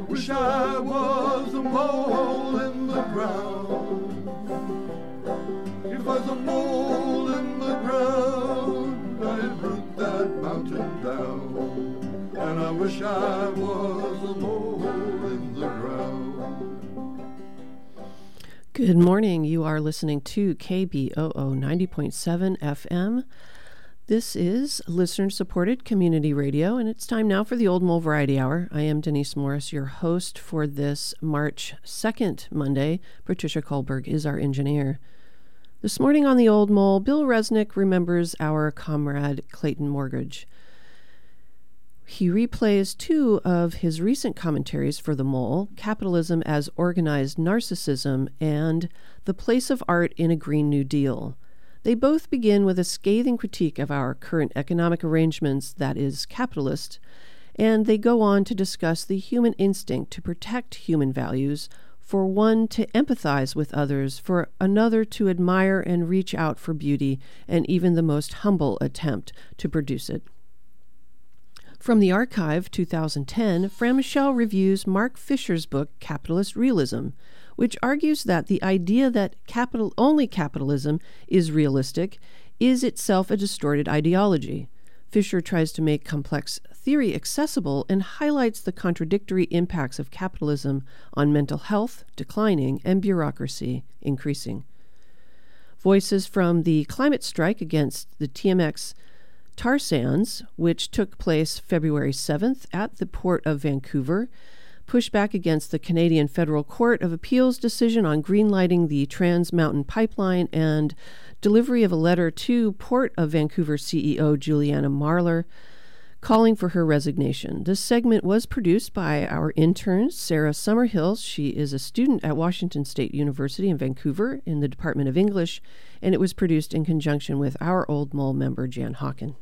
Wish I was a mole in the ground. If I was a mole in the ground, I'd root that mountain down. And I wish I was a mole in the ground. Good morning. You are listening to KBOO 90.7 FM. This is listener-supported community radio, and it's time now for the Old Mole Variety Hour. I am Denise Morris, your host for this March 2nd Monday. Patricia Kohlberg is our engineer. This morning on the Old Mole, Bill Resnick remembers our comrade Clayton Morgridge. He replays two of his recent commentaries for the Mole, Capitalism as Organized Narcissism and The Place of Art in a Green New Deal. They both begin with a scathing critique of our current economic arrangements, that is, capitalist, and they go on to discuss the human instinct to protect human values, for one to empathize with others, for another to admire and reach out for beauty, and even the most humble attempt to produce it. From the Archive 2010, Fran Michelle reviews Mark Fisher's book, Capitalist Realism, which argues that the idea that only capitalism is realistic is itself a distorted ideology. Fisher tries to make complex theory accessible and highlights the contradictory impacts of capitalism on mental health, declining, and bureaucracy, increasing. Voices from the climate strike against the TMX tar sands, which took place February 7th at the Port of Vancouver, push back against the Canadian Federal Court of Appeals decision on greenlighting the Trans Mountain Pipeline and delivery of a letter to Port of Vancouver CEO Juliana Marler calling for her resignation. This segment was produced by our intern, Sarah Summerhill. She is a student at Washington State University in Vancouver in the Department of English, and it was produced in conjunction with our Old Mole member, Jan Hawken.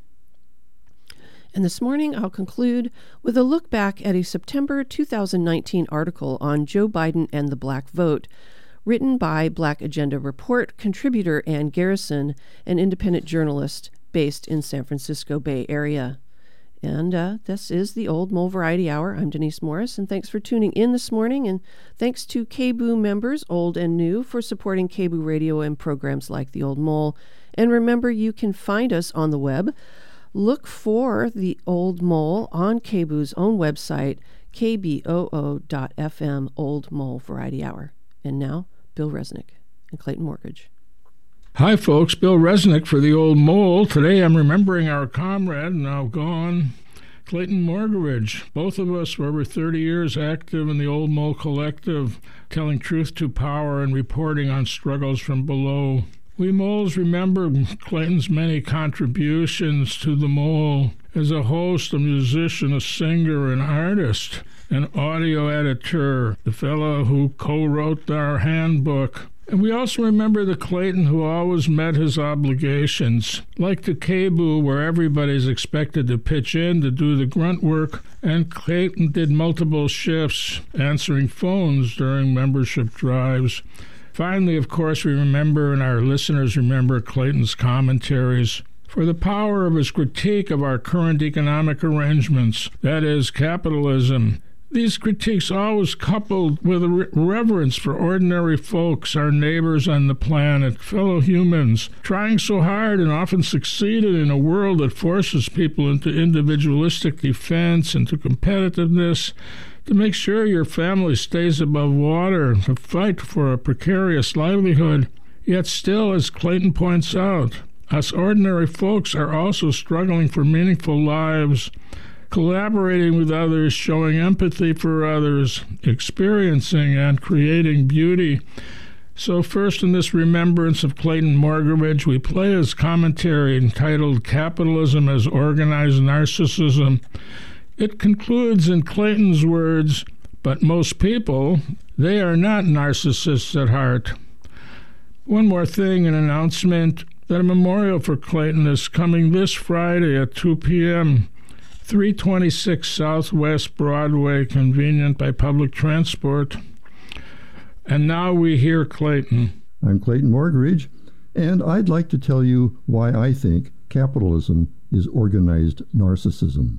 And this morning, I'll conclude with a look back at a September 2019 article on Joe Biden and the Black Vote, written by Black Agenda Report contributor Ann Garrison, an independent journalist based in San Francisco Bay Area. And this is the Old Mole Variety Hour. I'm Denise Morris, and thanks for tuning in this morning. And thanks to KBOO members, old and new, for supporting KBOO Radio and programs like the Old Mole. And remember, you can find us on the web. Look for the Old Mole on KBOO's own website, kboo.fm, Old Mole Variety Hour. And now, Bill Resnick and Clayton Morgridge. Hi, folks. Bill Resnick for the Old Mole. Today I'm remembering our comrade, now gone, Clayton Morgridge. Both of us were over 30 years active in the Old Mole Collective, telling truth to power and reporting on struggles from below. We moles remember Clayton's many contributions to the Mole as a host, a musician, a singer, an artist, an audio editor, the fellow who co-wrote our handbook. And we also remember the Clayton who always met his obligations, like the KBOO, where everybody's expected to pitch in to do the grunt work, and Clayton did multiple shifts answering phones during membership drives. Finally, of course, we remember, and our listeners remember, Clayton's commentaries for the power of his critique of our current economic arrangements, that is, capitalism. These critiques always coupled with a reverence for ordinary folks, our neighbors on the planet, fellow humans, trying so hard and often succeeded in a world that forces people into individualistic defense, into competitiveness, to make sure your family stays above water, to fight for a precarious livelihood. Yet still, as Clayton points out, us ordinary folks are also struggling for meaningful lives, collaborating with others, showing empathy for others, experiencing and creating beauty. So first, in this remembrance of Clayton Morgridge, we play his commentary entitled Capitalism as Organized Narcissism. It concludes in Clayton's words, but most people, they are not narcissists at heart. One more thing, an announcement that a memorial for Clayton is coming this Friday at 2 p.m., 326 Southwest Broadway, convenient by public transport. And now we hear Clayton. I'm Clayton Morgridge, and I'd like to tell you why I think capitalism is organized narcissism.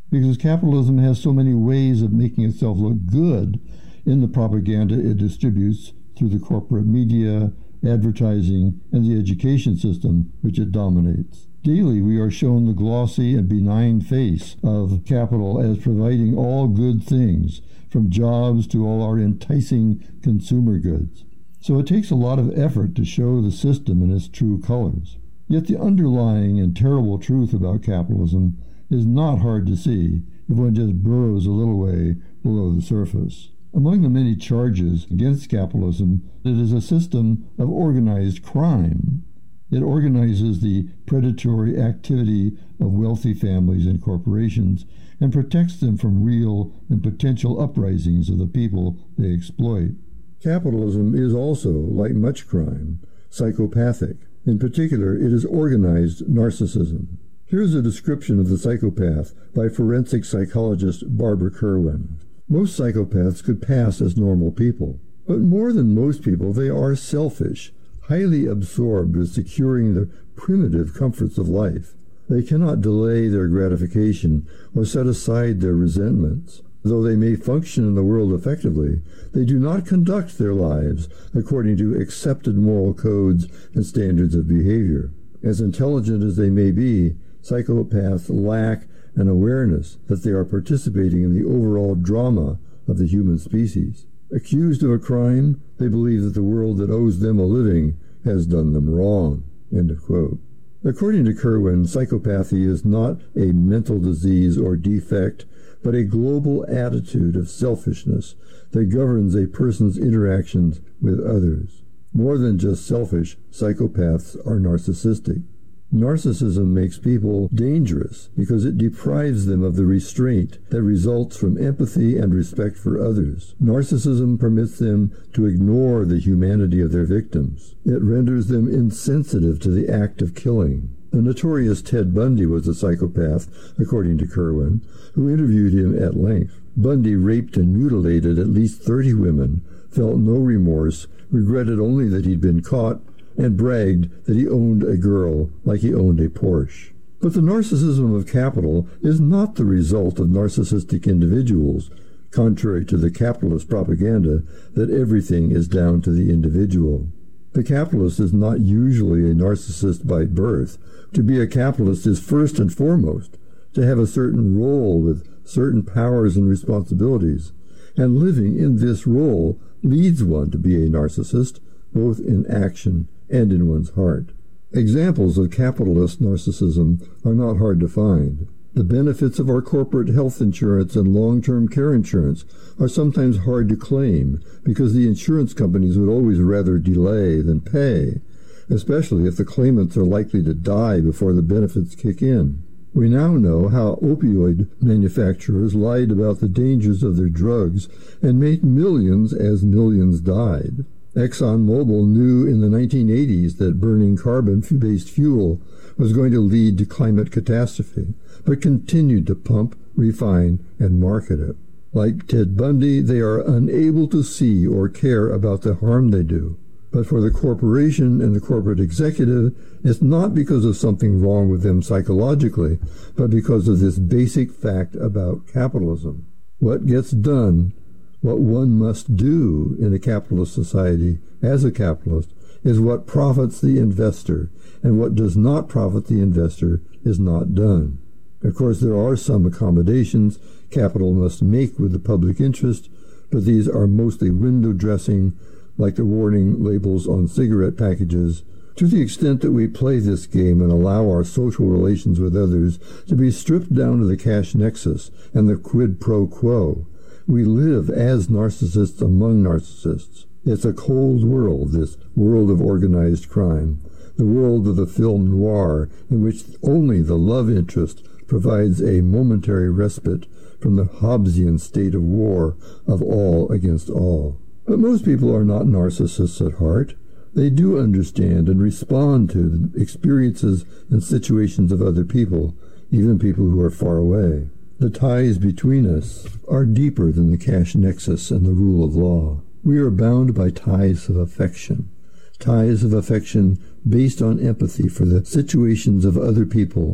because capitalism has so many ways of making itself look good in the propaganda it distributes through the corporate media, advertising, and the education system which it dominates. Daily we are shown the glossy and benign face of capital as providing all good things, from jobs to all our enticing consumer goods. So it takes a lot of effort to show the system in its true colors. Yet the underlying and terrible truth about capitalism is not hard to see if one just burrows a little way below the surface. Among the many charges against capitalism, it is a system of organized crime. It organizes the predatory activity of wealthy families and corporations and protects them from real and potential uprisings of the people they exploit. Capitalism is also, like much crime, psychopathic. In particular, it is organized narcissism. Here's a description of the psychopath by forensic psychologist Barbara Kerwin. Most psychopaths could pass as normal people, but more than most people, they are selfish, highly absorbed with securing the primitive comforts of life. They cannot delay their gratification or set aside their resentments. Though they may function in the world effectively, they do not conduct their lives according to accepted moral codes and standards of behavior. As intelligent as they may be, psychopaths lack an awareness that they are participating in the overall drama of the human species. Accused of a crime, they believe that the world that owes them a living has done them wrong." End of quote. According to Kerwin, psychopathy is not a mental disease or defect, but a global attitude of selfishness that governs a person's interactions with others. More than just selfish, psychopaths are narcissistic. Narcissism makes people dangerous because it deprives them of the restraint that results from empathy and respect for others. Narcissism permits them to ignore the humanity of their victims. It renders them insensitive to the act of killing. The notorious Ted Bundy was a psychopath, according to Kerwin, who interviewed him at length. Bundy raped and mutilated at least 30 women, felt no remorse, regretted only that he'd been caught, and bragged that he owned a girl like he owned a Porsche. But the narcissism of capital is not the result of narcissistic individuals, contrary to the capitalist propaganda that everything is down to the individual. The capitalist is not usually a narcissist by birth. To be a capitalist is first and foremost to have a certain role with certain powers and responsibilities, and living in this role leads one to be a narcissist, both in action and in one's heart. Examples of capitalist narcissism are not hard to find. The benefits of our corporate health insurance and long-term care insurance are sometimes hard to claim because the insurance companies would always rather delay than pay, especially if the claimants are likely to die before the benefits kick in. We now know how opioid manufacturers lied about the dangers of their drugs and made millions as millions died. ExxonMobil knew in the 1980s that burning carbon-based fuel was going to lead to climate catastrophe, but continued to pump, refine, and market it. Like Ted Bundy, they are unable to see or care about the harm they do. But for the corporation and the corporate executive, it's not because of something wrong with them psychologically, but because of this basic fact about capitalism. What gets done, what one must do in a capitalist society as a capitalist, is what profits the investor, and what does not profit the investor is not done. Of course, there are some accommodations capital must make with the public interest, but these are mostly window dressing, like the warning labels on cigarette packages. To the extent that we play this game and allow our social relations with others to be stripped down to the cash nexus and the quid pro quo, we live as narcissists among narcissists. It's a cold world, this world of organized crime, the world of the film noir, in which only the love interest provides a momentary respite from the Hobbesian state of war of all against all. But most people are not narcissists at heart. They do understand and respond to the experiences and situations of other people, even people who are far away. The ties between us are deeper than the cash nexus and the rule of law. We are bound by ties of affection based on empathy for the situations of other people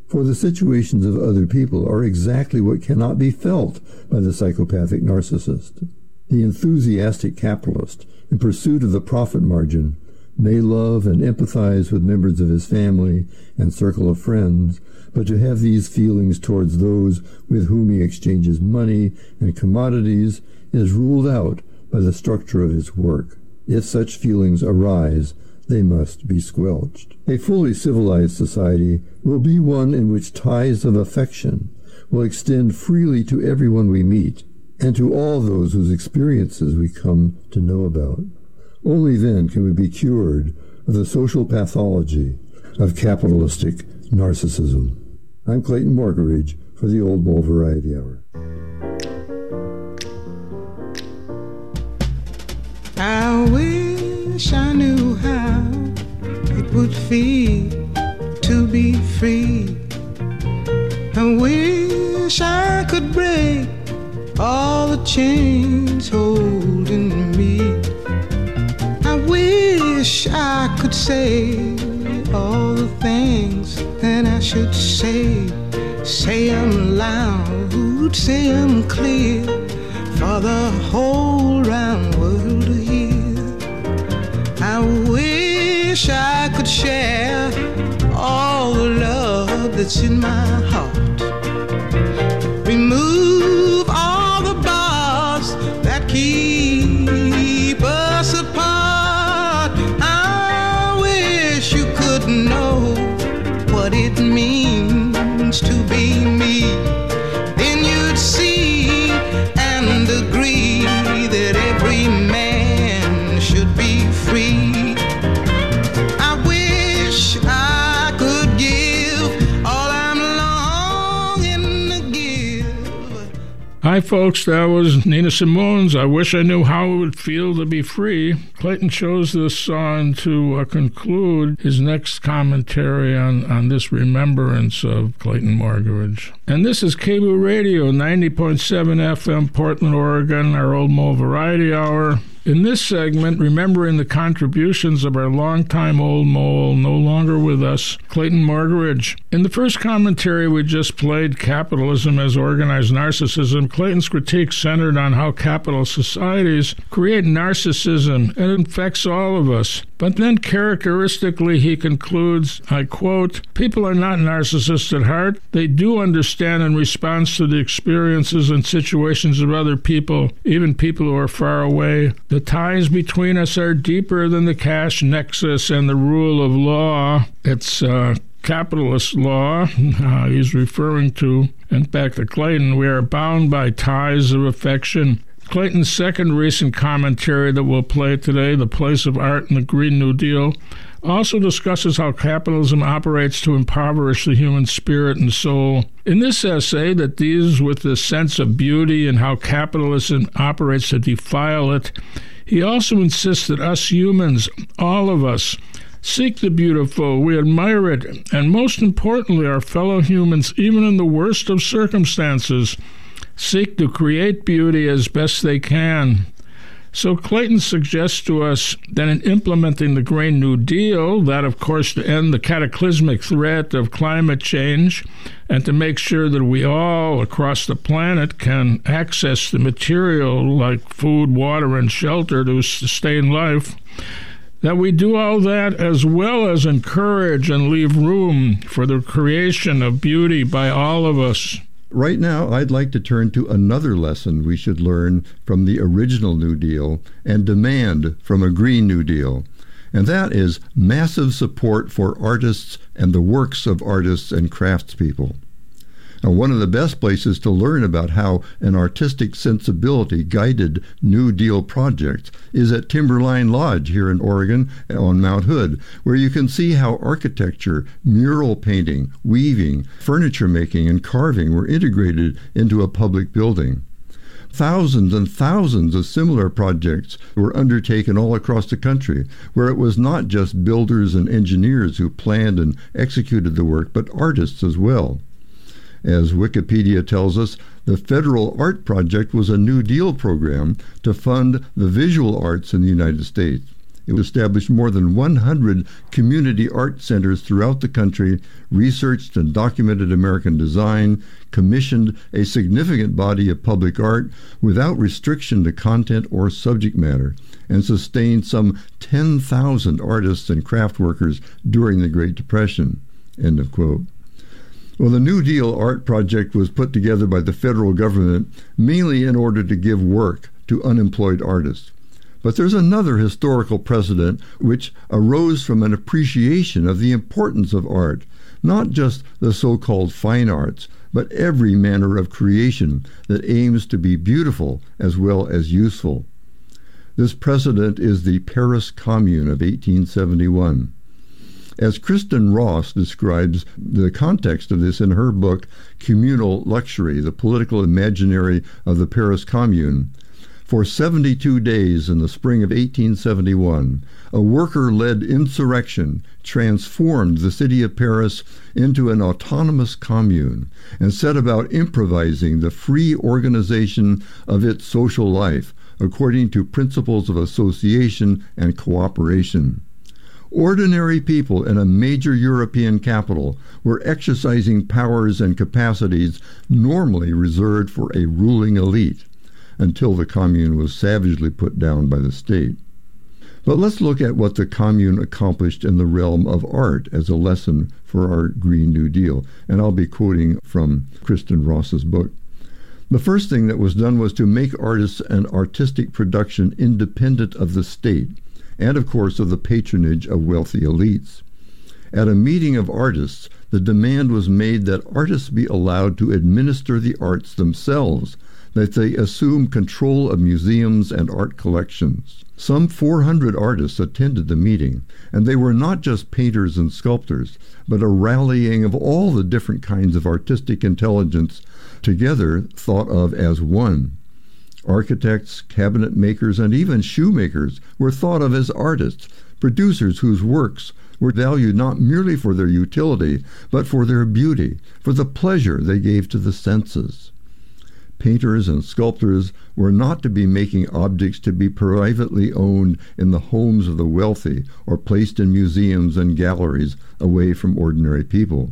For the situations of other people are exactly what cannot be felt by the psychopathic narcissist. The enthusiastic capitalist, in pursuit of the profit margin, may love and empathize with members of his family and circle of friends, but to have these feelings towards those with whom he exchanges money and commodities is ruled out by the structure of his work. If such feelings arise, they must be squelched. A fully civilized society will be one in which ties of affection will extend freely to everyone we meet and to all those whose experiences we come to know about. Only then can we be cured of the social pathology of capitalistic narcissism. I'm Clayton Morgeridge for the Old Mole Variety Hour. I wish I knew how it would feel to be free. I wish I could break all the chains holding me. I wish I could say all the things that I should say. Say them loud, say them clear, for the whole round world to hear. I wish I could share all the love that's in my heart. Remove all the bars that keep us apart. I wish you could know what it means to be me. Then you'd see and agree that every man should be free. I wish I could give all I'm longing to give. Hi, folks. That was Nina Simone's I Wish I Knew How It Would Feel to Be Free. Clayton chose this song to conclude his next commentary on this remembrance of Clayton Morgeridge. And this is KBOO Radio, 90.7 FM, Portland, Oregon, our Old Mole Variety Hour. In this segment, remembering the contributions of our longtime old mole, no longer with us, Clayton Morgeridge. In the first commentary we just played, Capitalism as Organized Narcissism, Clayton's critique centered on how capitalist societies create narcissism and it infects all of us. But then characteristically he concludes, I quote, "People are not narcissists at heart. They do understand and respond to the experiences and situations of other people, even people who are far away. The ties between us are deeper than the cash nexus and the rule of law." It's capitalist law he's referring to. And back to Clayton, we are bound by ties of affection. Clayton's second recent commentary that we'll play today, The Place of Art in the Green New Deal, also discusses how capitalism operates to impoverish the human spirit and soul. In this essay that deals with the sense of beauty and how capitalism operates to defile it, he also insists that us humans, all of us, seek the beautiful, we admire it, and most importantly, our fellow humans, even in the worst of circumstances, seek to create beauty as best they can. So Clayton suggests to us that in implementing the Green New Deal, that of course to end the cataclysmic threat of climate change and to make sure that we all across the planet can access the material like food, water, and shelter to sustain life, that we do all that as well as encourage and leave room for the creation of beauty by all of us. Right now, I'd like to turn to another lesson we should learn from the original New Deal and demand from a Green New Deal, and that is massive support for artists and the works of artists and craftspeople. Now, one of the best places to learn about how an artistic sensibility guided New Deal projects is at Timberline Lodge here in Oregon on Mount Hood, where you can see how architecture, mural painting, weaving, furniture making, and carving were integrated into a public building. Thousands and thousands of similar projects were undertaken all across the country, where it was not just builders and engineers who planned and executed the work, but artists as well. As Wikipedia tells us, the Federal Art Project was a New Deal program to fund the visual arts in the United States. It established more than 100 community art centers throughout the country, researched and documented American design, commissioned a significant body of public art without restriction to content or subject matter, and sustained some 10,000 artists and craft workers during the Great Depression." End of quote. Well, the New Deal art project was put together by the federal government mainly in order to give work to unemployed artists. But there's another historical precedent which arose from an appreciation of the importance of art, not just the so-called fine arts, but every manner of creation that aims to be beautiful as well as useful. This precedent is the Paris Commune of 1871. As Kristen Ross describes the context of this in her book, Communal Luxury, The Political Imaginary of the Paris Commune, for 72 days in the spring of 1871, a worker-led insurrection transformed the city of Paris into an autonomous commune and set about improvising the free organization of its social life according to principles of association and cooperation. Ordinary people in a major European capital were exercising powers and capacities normally reserved for a ruling elite, until the commune was savagely put down by the state. But let's look at what the commune accomplished in the realm of art as a lesson for our Green New Deal, and I'll be quoting from Kristen Ross's book. The first thing that was done was to make artists and artistic production independent of the state, and of course of the patronage of wealthy elites. At a meeting of artists, the demand was made that artists be allowed to administer the arts themselves, that they assume control of museums and art collections. Some 400 artists attended the meeting, and they were not just painters and sculptors, but a rallying of all the different kinds of artistic intelligence together thought of as one. Architects, cabinet makers, and even shoemakers were thought of as artists, producers whose works were valued not merely for their utility, but for their beauty, for the pleasure they gave to the senses. Painters and sculptors were not to be making objects to be privately owned in the homes of the wealthy or placed in museums and galleries away from ordinary people.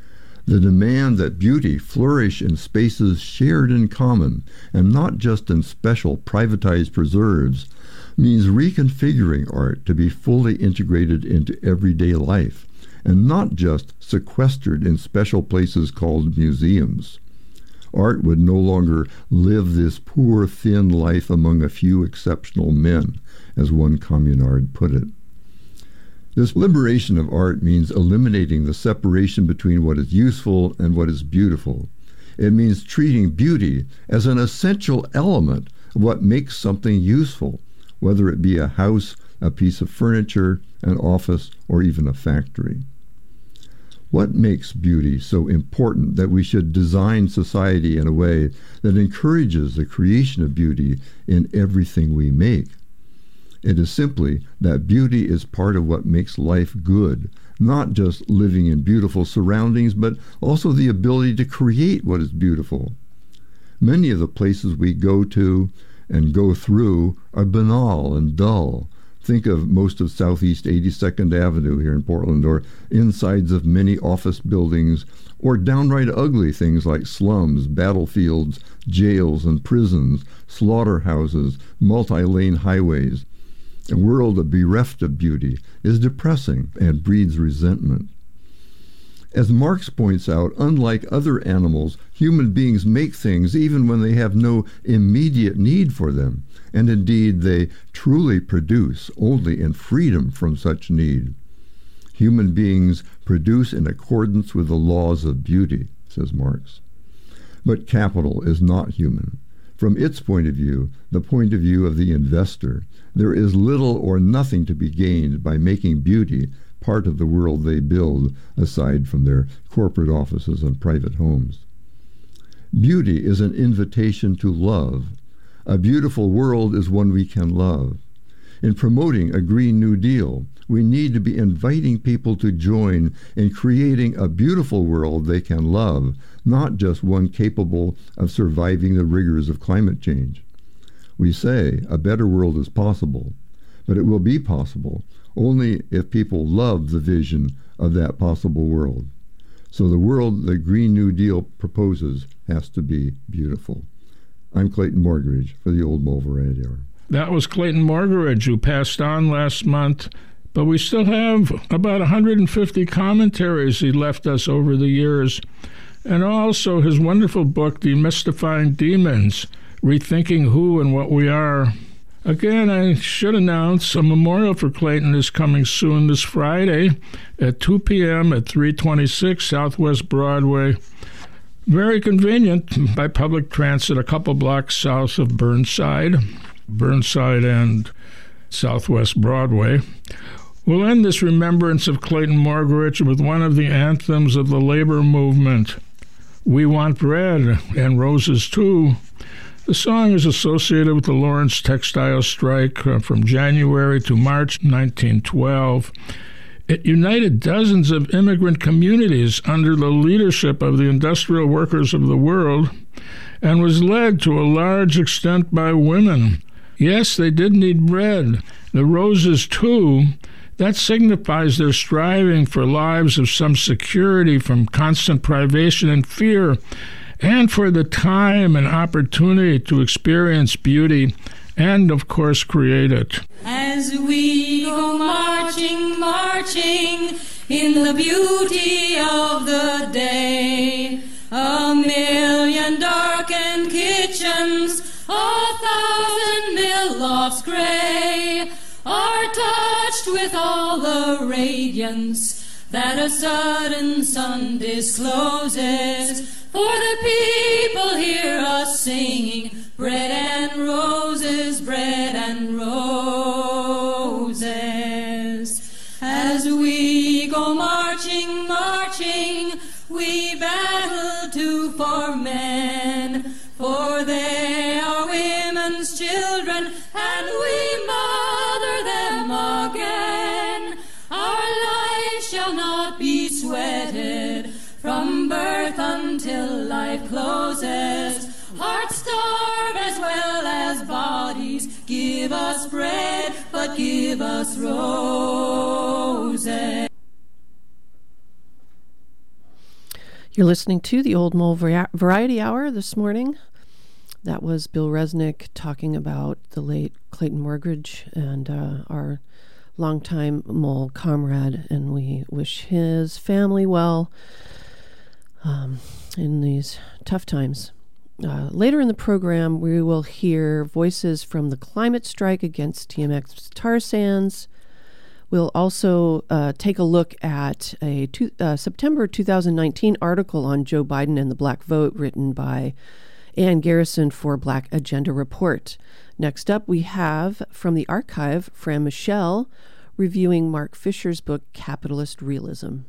The demand that beauty flourish in spaces shared in common and not just in special privatized preserves means reconfiguring art to be fully integrated into everyday life and not just sequestered in special places called museums. Art would no longer live this poor, thin life among a few exceptional men, as one communard put it. This liberation of art means eliminating the separation between what is useful and what is beautiful. It means treating beauty as an essential element of what makes something useful, whether it be a house, a piece of furniture, an office, or even a factory. What makes beauty so important that we should design society in a way that encourages the creation of beauty in everything we make? It is simply that beauty is part of what makes life good, not just living in beautiful surroundings, but also the ability to create what is beautiful. Many of the places we go to and go through are banal and dull. Think of most of Southeast 82nd Avenue here in Portland, or insides of many office buildings, or downright ugly things like slums, battlefields, jails and prisons, slaughterhouses, multi-lane highways. A world bereft of beauty is depressing and breeds resentment. As Marx points out, unlike other animals, human beings make things even when they have no immediate need for them, and indeed they truly produce only in freedom from such need. Human beings produce in accordance with the laws of beauty, says Marx. But capital is not human. From its point of view, the point of view of the investor, there is little or nothing to be gained by making beauty part of the world they build, aside from their corporate offices and private homes. Beauty is an invitation to love. A beautiful world is one we can love. In promoting a Green New Deal, we need to be inviting people to join in creating a beautiful world they can love, not just one capable of surviving the rigors of climate change. We say a better world is possible, But it will be possible only if people love the vision of that possible world. So the world the Green New Deal proposes has to be beautiful. I'm Clayton Morgridge for the Old Mole Variety Hour. That was Clayton Morgridge, who passed on last month, but we still have about 150 commentaries he left us over the years, and also his wonderful book, Demystifying Demons, Rethinking Who and What We Are. Again, I should announce a memorial for Clayton is coming soon this Friday at 2 p.m. at 326 Southwest Broadway. Very convenient by public transit, a couple blocks south of Burnside and Southwest Broadway. We'll end this remembrance of Clayton Morgridge with one of the anthems of the labor movement, We Want Bread and Roses Too. The song is associated with the Lawrence textile strike from January to March 1912. It united dozens of immigrant communities under the leadership of the industrial workers of the world and was led to a large extent by women. Yes, they did need bread. The roses, too. That signifies their striving for lives of some security from constant privation and fear, and for the time and opportunity to experience beauty and, of course, create it. As we go marching, marching in the beauty of the day, 1,000,000 darkened kitchens, 1,000 mill lofts gray are touched with all the radiance that a sudden sun discloses. For the people hear us singing, bread and roses, bread and roses. As we go marching, marching, we battle too for men, for they are women's children, and we mother them again. Our lives shall not be sweated from birth until life closes. Hearts starve as well as bodies. Give us bread, but give us roses. You're listening to the Old Mole Variety Hour this morning. That was Bill Resnick talking about the late Clayton Morgridge and our longtime mole comrade, and we wish his family well in these tough times. Later in the program, we will hear voices from the climate strike against TMX tar sands. We'll also take a look at a September 2019 article on Joe Biden and the Black Vote written by Ann Garrison for Black Agenda Report. Next up, we have from the archive, Fran Michelle reviewing Mark Fisher's book, Capitalist Realism.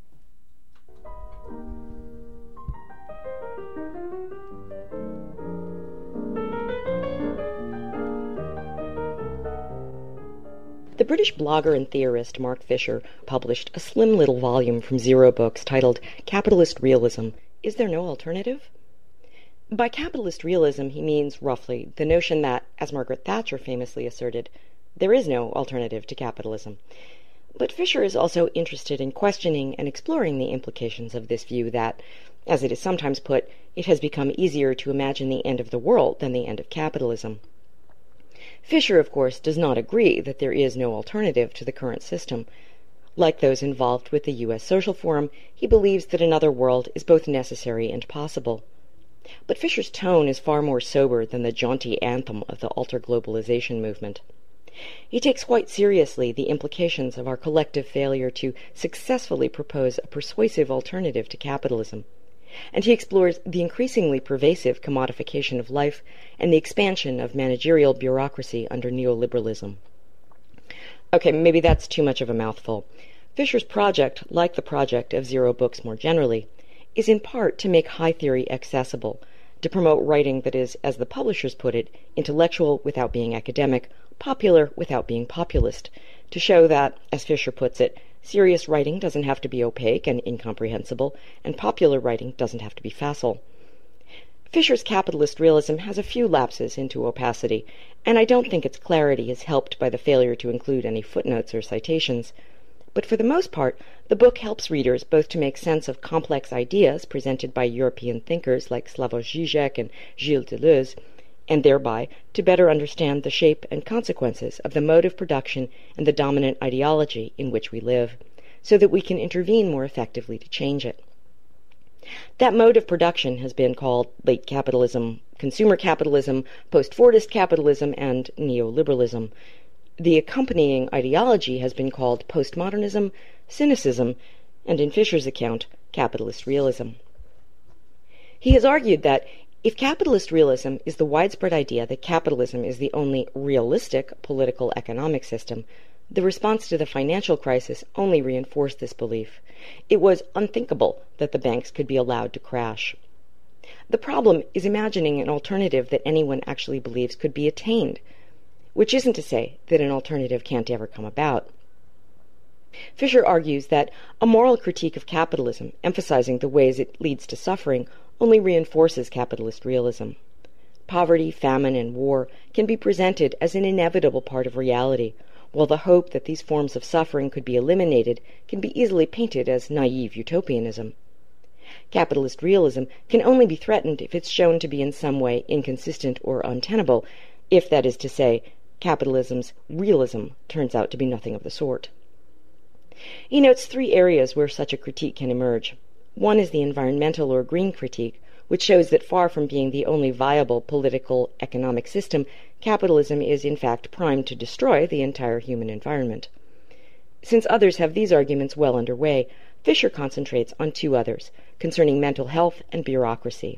The British blogger and theorist Mark Fisher published a slim little volume from Zero Books titled Capitalist Realism, Is There No Alternative? By capitalist realism, he means, roughly, the notion that, as Margaret Thatcher famously asserted, there is no alternative to capitalism. But Fisher is also interested in questioning and exploring the implications of this view that, as it is sometimes put, it has become easier to imagine the end of the world than the end of capitalism. Fisher, of course, does not agree that there is no alternative to the current system. Like those involved with the U.S. Social Forum, he believes that another world is both necessary and possible. But Fisher's tone is far more sober than the jaunty anthem of the alter-globalization movement. He takes quite seriously the implications of our collective failure to successfully propose a persuasive alternative to capitalism, and he explores the increasingly pervasive commodification of life and the expansion of managerial bureaucracy under neoliberalism. Okay, maybe that's too much of a mouthful. Fisher's project, like the project of Zero Books more generally, is in part to make high theory accessible, to promote writing that is, as the publishers put it, intellectual without being academic, popular without being populist, to show that, as Fisher puts it, serious writing doesn't have to be opaque and incomprehensible, and popular writing doesn't have to be facile. Fisher's capitalist realism has a few lapses into opacity, and I don't think its clarity is helped by the failure to include any footnotes or citations. But for the most part, the book helps readers both to make sense of complex ideas presented by European thinkers like Slavoj Žižek and Gilles Deleuze, and thereby to better understand the shape and consequences of the mode of production and the dominant ideology in which we live, so that we can intervene more effectively to change it. That mode of production has been called late capitalism, consumer capitalism, post-Fordist capitalism, and neoliberalism. The accompanying ideology has been called postmodernism, cynicism, and in Fisher's account, capitalist realism. He has argued that if capitalist realism is the widespread idea that capitalism is the only realistic political economic system, the response to the financial crisis only reinforced this belief. It was unthinkable that the banks could be allowed to crash. The problem is imagining an alternative that anyone actually believes could be attained, which isn't to say that an alternative can't ever come about. Fisher argues that a moral critique of capitalism, emphasizing the ways it leads to suffering, only reinforces capitalist realism. Poverty, famine, and war can be presented as an inevitable part of reality, while the hope that these forms of suffering could be eliminated can be easily painted as naive utopianism. Capitalist realism can only be threatened if it's shown to be in some way inconsistent or untenable, if, that is to say, capitalism's realism turns out to be nothing of the sort. He notes three areas where such a critique can emerge. One is the environmental or green critique, which shows that far from being the only viable political economic system, capitalism is in fact primed to destroy the entire human environment. Since others have these arguments well underway, Fisher concentrates on two others, concerning mental health and bureaucracy.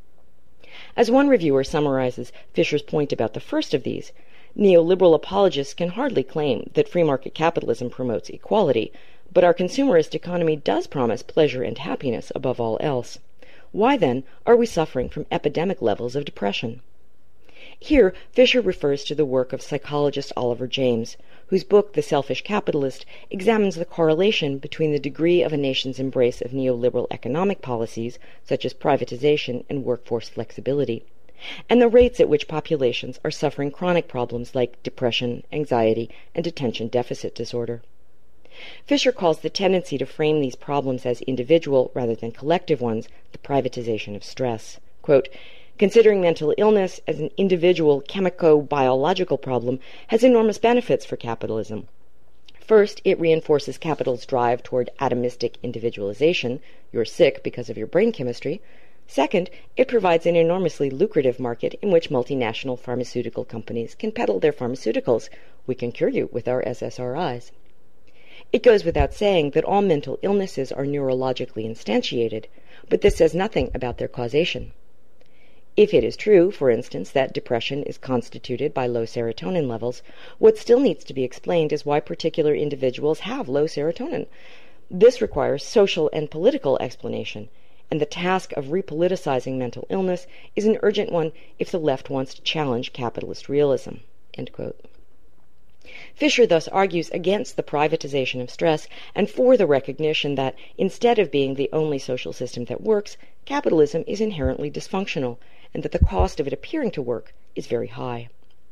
As one reviewer summarizes Fisher's point about the first of these, neoliberal apologists can hardly claim that free market capitalism promotes equality, but our consumerist economy does promise pleasure and happiness above all else. Why, then, are we suffering from epidemic levels of depression? Here, Fisher refers to the work of psychologist Oliver James, whose book, The Selfish Capitalist, examines the correlation between the degree of a nation's embrace of neoliberal economic policies, such as privatization and workforce flexibility, and the rates at which populations are suffering chronic problems like depression, anxiety, and attention deficit disorder. Fisher calls the tendency to frame these problems as individual rather than collective ones the privatization of stress. Quote, considering mental illness as an individual chemico-biological problem has enormous benefits for capitalism. First, it reinforces capital's drive toward atomistic individualization. You're sick because of your brain chemistry. Second, it provides an enormously lucrative market in which multinational pharmaceutical companies can peddle their pharmaceuticals. We can cure you with our SSRIs. It goes without saying that all mental illnesses are neurologically instantiated, but this says nothing about their causation. If it is true, for instance, that depression is constituted by low serotonin levels, what still needs to be explained is why particular individuals have low serotonin. This requires social and political explanation, and the task of repoliticizing mental illness is an urgent one if the left wants to challenge capitalist realism. End quote. Fisher thus argues against the privatization of stress and for the recognition that, instead of being the only social system that works, capitalism is inherently dysfunctional, and that the cost of it appearing to work is very high.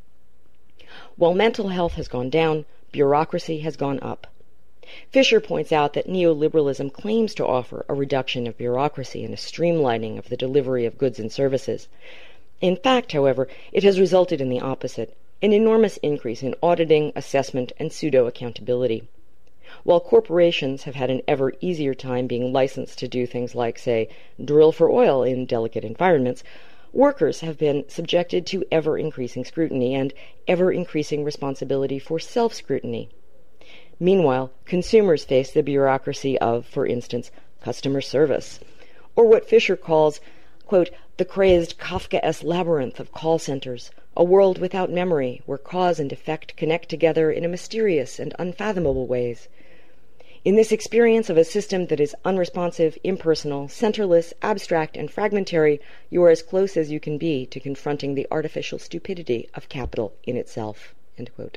While mental health has gone down, bureaucracy has gone up. Fisher points out that neoliberalism claims to offer a reduction of bureaucracy and a streamlining of the delivery of goods and services. In fact, however, it has resulted in the opposite, an enormous increase in auditing, assessment, and pseudo-accountability. While corporations have had an ever easier time being licensed to do things like, say, drill for oil in delicate environments, workers have been subjected to ever-increasing scrutiny and ever-increasing responsibility for self-scrutiny. Meanwhile, consumers face the bureaucracy of, for instance, customer service, or what Fisher calls, quote, the crazed Kafkaesque labyrinth of call centers, a world without memory where cause and effect connect together in a mysterious and unfathomable ways. In this experience of a system that is unresponsive, impersonal, centerless, abstract, and fragmentary, you are as close as you can be to confronting the artificial stupidity of capital in itself. End quote.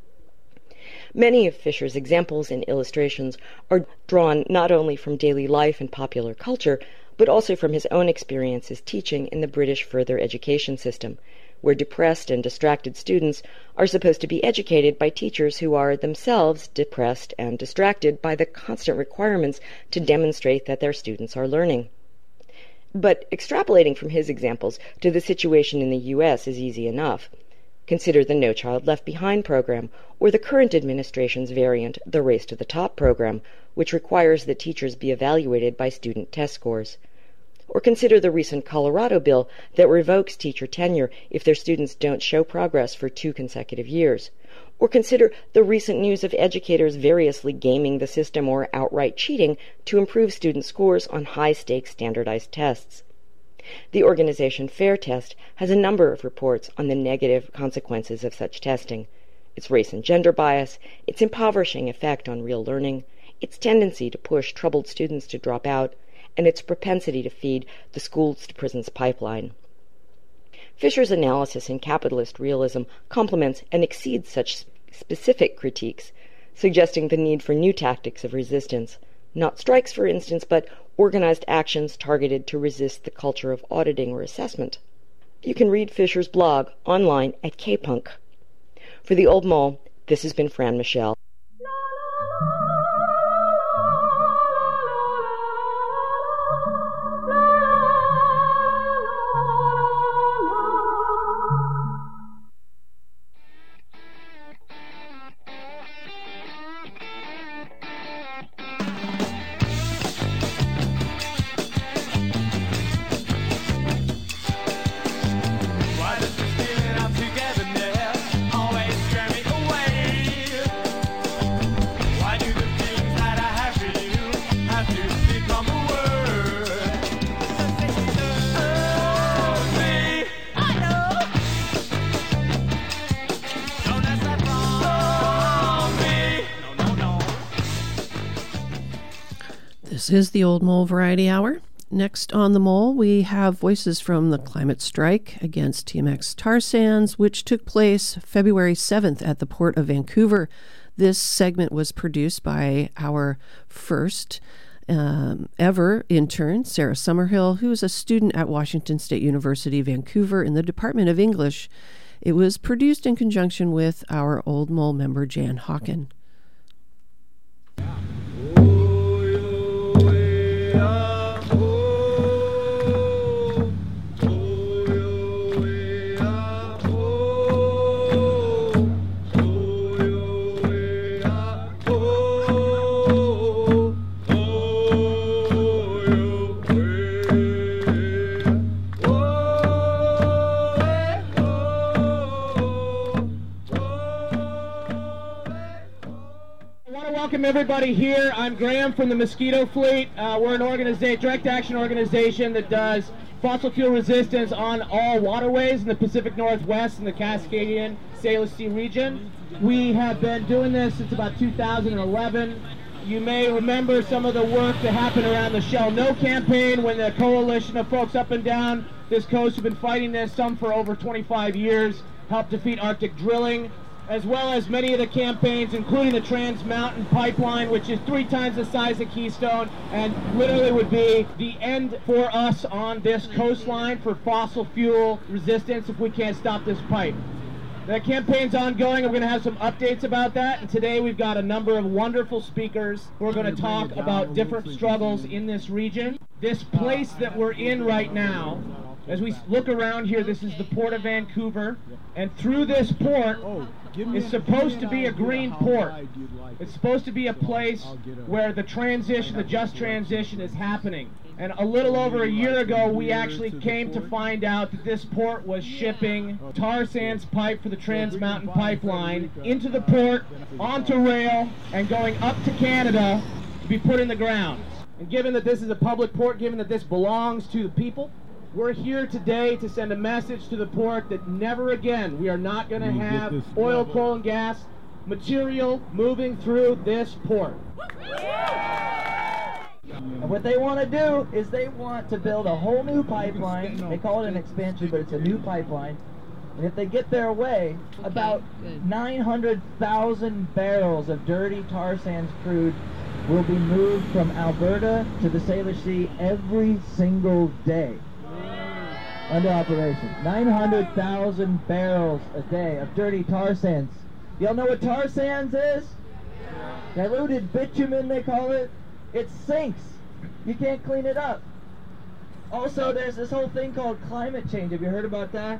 Many of Fisher's examples and illustrations are drawn not only from daily life and popular culture, but also from his own experiences teaching in the British further education system, where depressed and distracted students are supposed to be educated by teachers who are themselves depressed and distracted by the constant requirements to demonstrate that their students are learning. But extrapolating from his examples to the situation in the U.S. is easy enough. Consider the No Child Left Behind program, or the current administration's variant, the Race to the Top program, which requires that teachers be evaluated by student test scores. Or consider the recent Colorado bill that revokes teacher tenure if their students don't show progress for 2 consecutive years. Or consider the recent news of educators variously gaming the system or outright cheating to improve student scores on high-stakes standardized tests. The organization Fair Test has a number of reports on the negative consequences of such testing: its race and gender bias, its impoverishing effect on real learning, its tendency to push troubled students to drop out, and its propensity to feed the schools-to-prisons pipeline. Fisher's analysis in Capitalist Realism complements and exceeds such specific critiques, suggesting the need for new tactics of resistance, not strikes, for instance, but organized actions targeted to resist the culture of auditing or assessment. You can read Fisher's blog online at KPunk. For the Old Mole, this has been Fran Michelle. This is the Old Mole Variety Hour. Next on the Mole, we have voices from the climate strike against TMX tar sands, which took place February 7th at the Port of Vancouver. This segment was produced by our first ever intern, Sarah Summerhill, who is a student at Washington State University, Vancouver, in the Department of English. It was produced in conjunction with our Old Mole member, Jan Hawken. Everybody here. I'm Graham from the Mosquito Fleet. We're an direct action organization that does fossil fuel resistance on all waterways in the Pacific Northwest and the Cascadian Salish Sea region. We have been doing this since about 2011. You may remember some of the work that happened around the Shell No campaign when the coalition of folks up and down this coast have been fighting this, some for over 25 years, helped defeat Arctic drilling, as well as many of the campaigns, including the Trans Mountain Pipeline, which is 3 times the size of Keystone, and literally would be the end for us on this coastline for fossil fuel resistance if we can't stop this pipe. The campaign's ongoing. We're going to have some updates about that, and today we've got a number of wonderful speakers who are going to talk about different struggles in this region. This place that we're in right now, as we look around here, this is the Port of Vancouver, and through this port is supposed to be a green port. It's supposed to be a place where the transition, the just transition, is happening. And a little over a year ago, we actually came to find out that this port was shipping tar sands pipe for the Trans Mountain Pipeline into the port, onto rail, and going up to Canada to be put in the ground. And given that this is a public port, given that this belongs to the people, we're here today to send a message to the port that never again, we are not going to have oil, coal, and gas material moving through this port. And what they want to do is they want to build a whole new pipeline. They call it an expansion, but it's a new pipeline. And if they get their way, about 900,000 barrels of dirty tar sands crude will be moved from Alberta to the Salish Sea every single day under operation. 900,000 barrels a day of dirty tar sands. Y'all know what tar sands is? Diluted bitumen, they call it. It sinks. You can't clean it up. Also, there's this whole thing called climate change. Have you heard about that?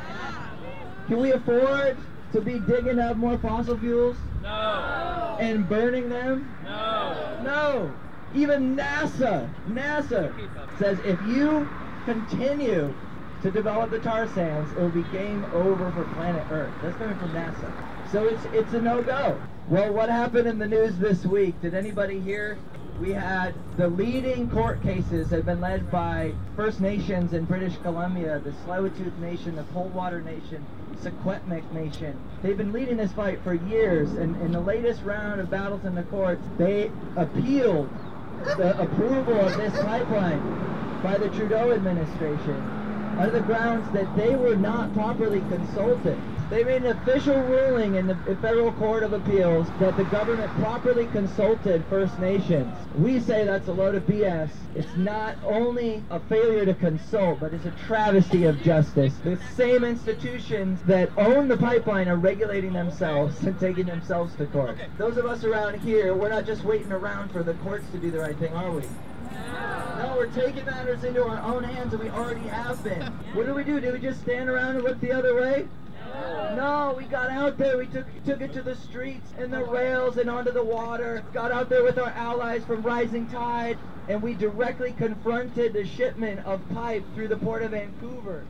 Can we afford to be digging up more fossil fuels? No. And burning them? No. No. Even NASA says if you continue to develop the tar sands, it will be game over for planet Earth. That's coming from NASA. So it's a no-go. Well, what happened in the news this week? Did anybody hear? We had the leading court cases have been led by First Nations in British Columbia, the Tsleil-Waututh Nation, the Coldwater Nation, Secwepemc Nation. They've been leading this fight for years, and in the latest round of battles in the courts, they appealed the approval of this pipeline by the Trudeau administration under the grounds that they were not properly consulted. They made an official ruling in the Federal Court of Appeals that the government properly consulted First Nations. We say that's a load of BS. It's not only a failure to consult, but it's a travesty of justice. The same institutions that own the pipeline are regulating themselves and taking themselves to court. Those of us around here, we're not just waiting around for the courts to do the right thing, are we? No, we're taking matters into our own hands, and we already have been. What do? Did we just stand around and look the other way? No, we got out there, we took it to the streets and the rails and onto the water, got out there with our allies from Rising Tide, and we directly confronted the shipment of pipe through the Port of Vancouver.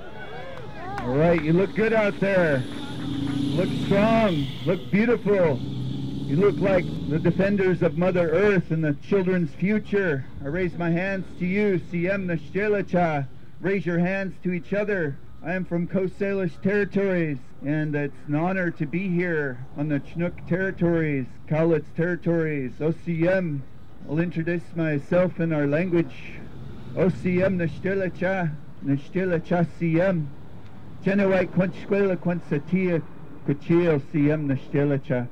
All right, you look good out there. Look strong, look beautiful. You look like the defenders of Mother Earth and the children's future. I raise my hands to you, Siyem Nashtilacha. Raise your hands to each other. I am from Coast Salish territories, and it's an honor to be here on the Chinook territories, Cowlitz territories. OCM, I'll introduce myself in our language. OCM Nashtilacha, Nashtilacha CM. Chenawai Quanchquela Quansatia, Kuchil CM Nashtilacha.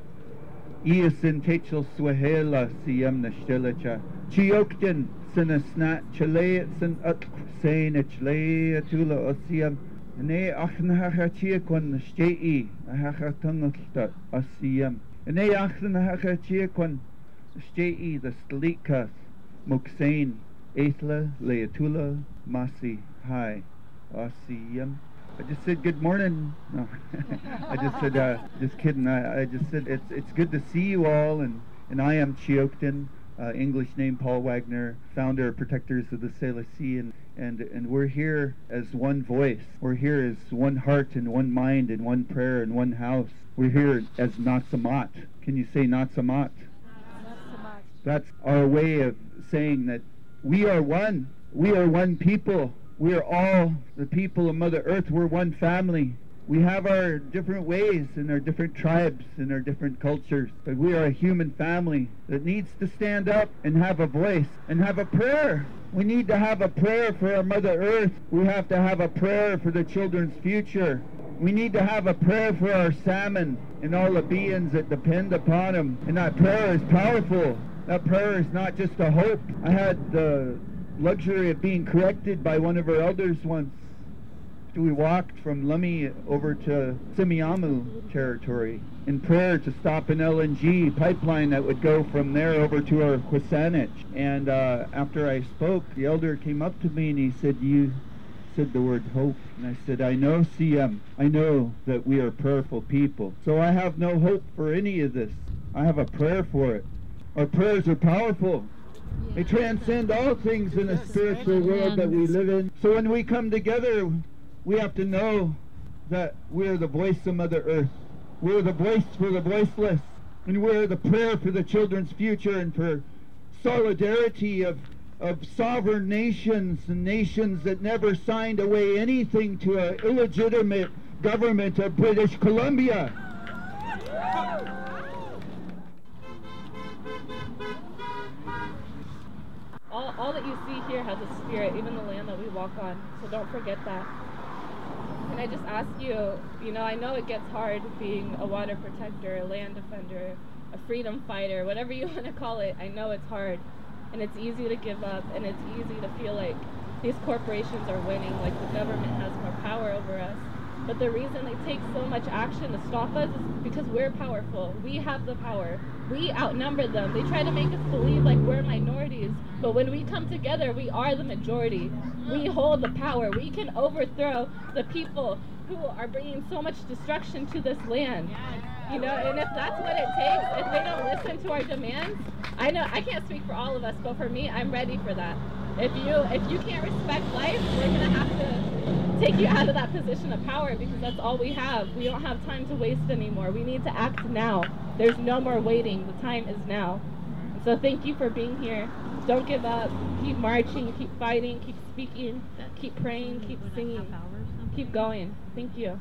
Iasin Techel Swahela CM Nashtilacha. Chiokden Sinasnat Chileatsin Utsain Ichlea Tula OCM. Ne achnahacha kon stei ahatungelta asiem. Ne achnahacha kon stei the stlika muksain athla leatula masi hi asiem. I just said good morning. No, I just said just kidding. I just said it's good to see you all, and I am Chiokden, English name Paul Wagner, founder, protectors of the Salish Sea, and we're here as one voice. We're here as one heart and one mind and one prayer and one house. We're here as Natsamat. Can you say Natsamat? Natsamat. That's our way of saying that we are one. We are one people. We are all the people of Mother Earth. We're one family. We have our different ways and our different tribes and our different cultures, but we are a human family that needs to stand up and have a voice and have a prayer. We need to have a prayer for our Mother Earth. We have to have a prayer for the children's future. We need to have a prayer for our salmon and all the beings that depend upon them. And that prayer is powerful. That prayer is not just a hope. I had the luxury of being corrected by one of our elders once. We walked from Lummi over to Simiamu territory in prayer to stop an LNG pipeline that would go from there over to our Quisanich. And after I spoke, the elder came up to me and he said, "You said the word hope." And I said, "I know, CM. I know that we are prayerful people. So I have no hope for any of this. I have a prayer for it." Our prayers are powerful. They transcend all things in the spiritual world that we live in. So when we come together, we have to know that we're the voice of Mother Earth. We're the voice for the voiceless. And we're the prayer for the children's future and for solidarity of sovereign nations and nations that never signed away anything to an illegitimate government of British Columbia. All that you see here has a spirit, even the land that we walk on. So don't forget that. I just ask you, you know, I know it gets hard being a water protector, a land defender, a freedom fighter, whatever you want to call it. I know it's hard, and it's easy to give up, and it's easy to feel like these corporations are winning, like the government has more power over us. But the reason they take so much action to stop us is because we're powerful. We have the power. We outnumber them. They try to make us believe like we're minorities, but when we come together, we are the majority. We hold the power. We can overthrow the people who are bringing so much destruction to this land. You know, and if that's what it takes, if they don't listen to our demands, I know I can't speak for all of us, but for me, I'm ready for that. If you can't respect life, we're gonna have to take you out of that position of power, because that's all we have. We don't have time to waste anymore. We need to act now. There's no more waiting. The time is now. And so thank you for being here. Don't give up. Keep marching, keep fighting, keep speaking, keep praying, keep singing, keep going. Thank you.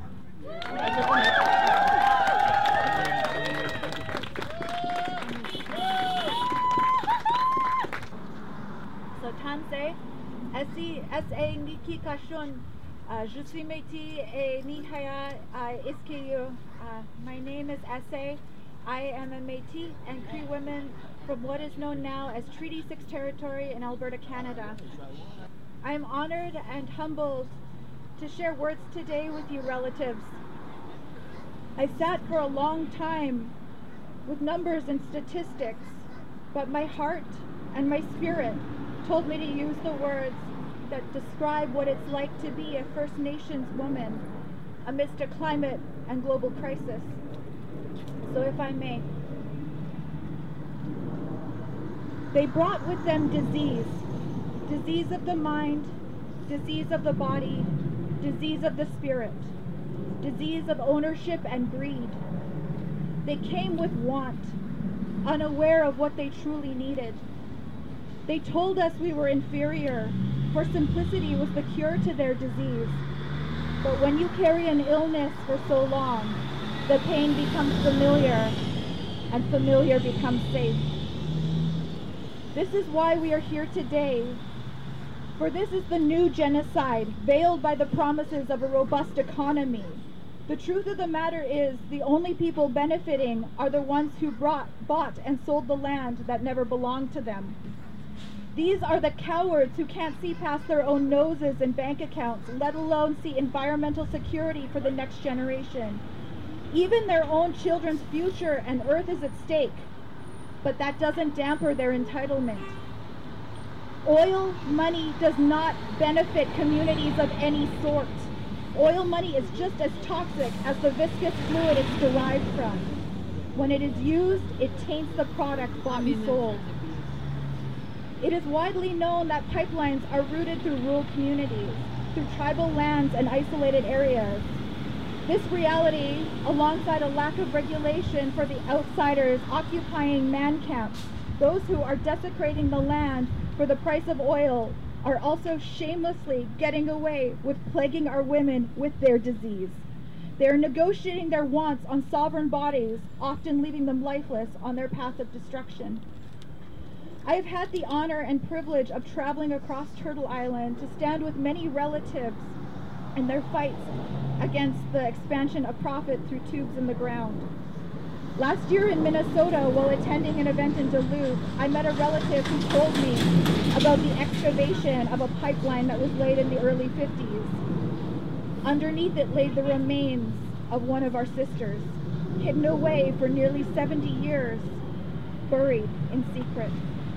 So Tansei, S.A. Niki Kashun, Je suis Métis et Nihaya Iskiyu. My name is S.A. I am a Métis and Cree woman from what is known now as Treaty 6 territory in Alberta, Canada. I am honored and humbled to share words today with you relatives. I sat for a long time with numbers and statistics, but my heart and my spirit told me to use the words that describe what it's like to be a First Nations woman amidst a climate and global crisis. So if I may. They brought with them disease, disease of the mind, disease of the body, disease of the spirit, disease of ownership and greed. They came with want, unaware of what they truly needed. They told us we were inferior, for simplicity was the cure to their disease. But when you carry an illness for so long, the pain becomes familiar, and familiar becomes safe. This is why we are here today, for this is the new genocide, veiled by the promises of a robust economy. The truth of the matter is, the only people benefiting are the ones who bought and sold the land that never belonged to them. These are the cowards who can't see past their own noses and bank accounts, let alone see environmental security for the next generation. Even their own children's future and earth is at stake, but that doesn't damper their entitlement. Oil money does not benefit communities of any sort. Oil money is just as toxic as the viscous fluid it's derived from. When it is used, it taints the product bought and sold. It is widely known that pipelines are routed through rural communities, through tribal lands and isolated areas. This reality, alongside a lack of regulation for the outsiders occupying man camps, those who are desecrating the land for the price of oil, are also shamelessly getting away with plaguing our women with their disease. They are negotiating their wants on sovereign bodies, often leaving them lifeless on their path of destruction. I have had the honor and privilege of traveling across Turtle Island to stand with many relatives in their fights against the expansion of profit through tubes in the ground. Last year in Minnesota, while attending an event in Duluth, I met a relative who told me about the excavation of a pipeline that was laid in the early 50s. Underneath it lay the remains of one of our sisters, hidden away for nearly 70 years, buried in secret.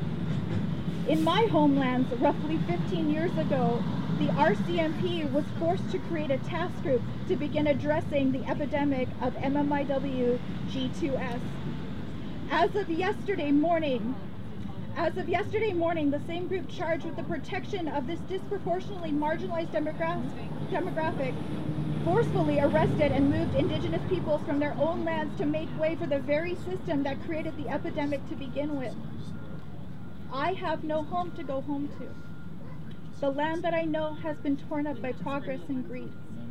In my homelands, roughly 15 years ago, the RCMP was forced to create a task group to begin addressing the epidemic of MMIW G2S. As of yesterday morning, the same group charged with the protection of this disproportionately marginalized demographic forcefully arrested and moved Indigenous peoples from their own lands to make way for the very system that created the epidemic to begin with. I have no home to go home to. The land that I know has been torn up by progress and greed.